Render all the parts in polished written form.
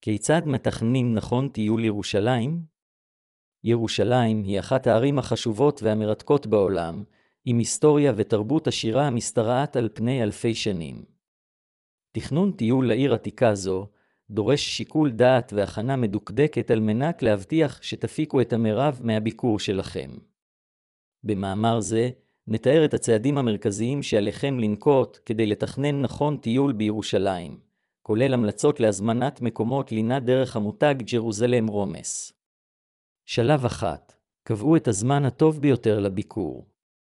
כיצד מתכננים נכון טיול ירושלים? ירושלים היא אחת הערים החשובות והמרתקות בעולם, עם היסטוריה ותרבות עשירה המשתרעת על פני אלפי שנים. תכנון טיול לעיר עתיקה זו דורש שיקול דעת והכנה מדוקדקת על מנת להבטיח שתפיקו את המרב מהביקור שלכם. במאמר זה נתאר את הצעדים המרכזיים שעליכם לנקוט כדי לתכנן נכון טיול בירושלים, כולל המלצות להזמנת מקומות לינה דרך המותג ג'רוזלם רומס. שלב 1. קבעו את הזמן הטוב ביותר לביקור.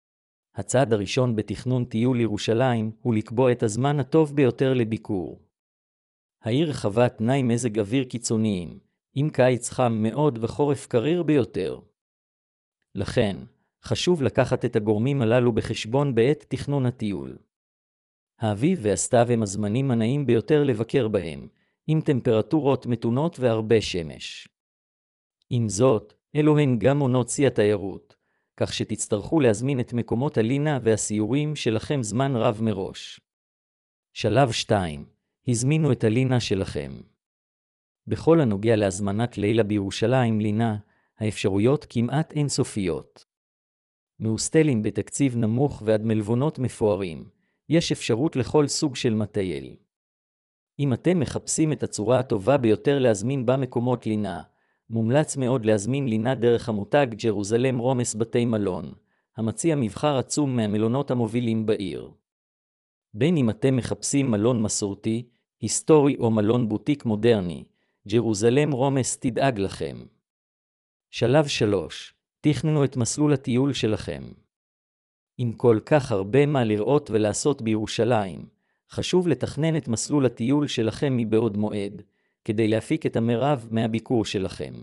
הצעד הראשון בתכנון טיול ירושלים הוא לקבוע את הזמן הטוב ביותר לביקור. העיר חווה תנאי מזג אוויר קיצוניים, עם קיץ חם מאוד וחורף קריר ביותר. לכן, חשוב לקחת את הגורמים הללו בחשבון בעת תכנון הטיול. האביב והסתיו הם הזמנים הנעים ביותר לבקר בהם, עם טמפרטורות מתונות והרבה שמש. עם זאת, אלו הן גם עונות שיא התיירות, כך שתצטרכו להזמין את מקומות הלינה והסיורים שלכם זמן רב מראש. שלב 2. הזמינו את הלינה שלכם. בכל הנוגע להזמנת לילה בירושלים לינה, האפשרויות כמעט אינסופיות. מהוסטלים בתקציב נמוך ועד מלונות מפוארים, יש אפשרות לכל סוג של מטייל. אם אתם מחפשים את הצורה הטובה ביותר להזמין בה מקומות לינה, מומלץ מאוד להזמין לינה דרך המותג ג'רוזלם רומס בתי מלון, המציע מבחר עצום מהמלונות המובילים בעיר. בין אם אתם מחפשים מלון מסורתי, היסטורי או מלון בוטיק מודרני, ג'רוזלם רומס תדאג לכם. שלב 3. תכננו את מסלול הטיול שלכם. עם כל כך הרבה מה לראות ולעשות בירושלים, חשוב לתכנן את מסלול הטיול שלכם מבעוד מועד, כדי להפיק את המרב מהביקור שלכם.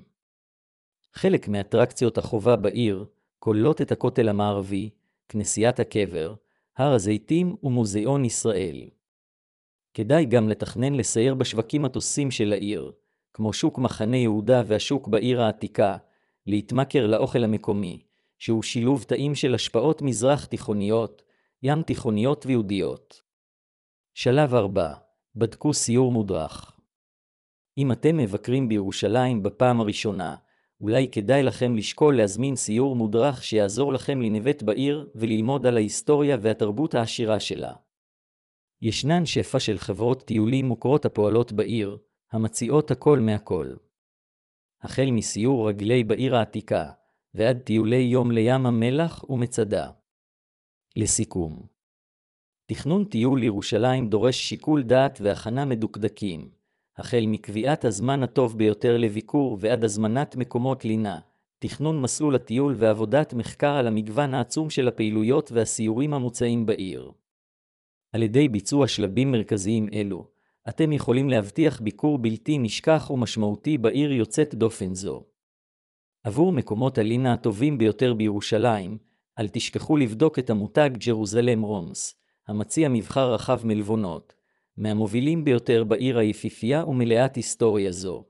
חלק מאטרקציות החובה בעיר כוללות את הכותל המערבי, כנסיית הקבר, הר הזיתים ומוזיאון ישראל. כדאי גם לתכנן לסייר בשווקים התוססים של העיר, כמו שוק מחנה יהודה והשוק בעיר העתיקה, להתמכר לאוכל המקומי, שהוא שילוב טעים של השפעות מזרח תיכוניות, ים תיכוניות ויהודיות. שלב 4. בדקו סיור מודרך. אם אתם מבקרים בירושלים בפעם הראשונה, אולי כדאי לכם לשקול להזמין סיור מודרך שיעזור לכם לנווט בעיר וללמוד על ההיסטוריה והתרבות העשירה שלה. ישנן שפע של חברות טיולים מוכרות הפועלות בעיר, המציעות הכל מהכל. החל מסיור רגלי בעיר העתיקה, ועד טיולי יום לים המלח ומצדה. לסיכום, תכנון טיול ירושלים דורש שיקול דעת והכנה מדוקדקים, החל מקביעת הזמן הטוב ביותר לביקור ועד הזמנת מקומות לינה, תכנון מסלול הטיול ועבודת מחקר על המגוון העצום של הפעילויות והסיורים המוצעים בעיר. על ידי ביצוע שלבים מרכזיים אלו, אתם יכולים להבטיח ביקור בלתי נשכח ומשמעותי בעיר יוצאת דופן זו. עבור מקומות הלינה הטובים ביותר בירושלים, אל תשכחו לבדוק את המותג ג'רוזלם רומס, המציע מבחר רחב מלבונות, מהמובילים ביותר בעיר היפיפייה ומלאת היסטוריה זו.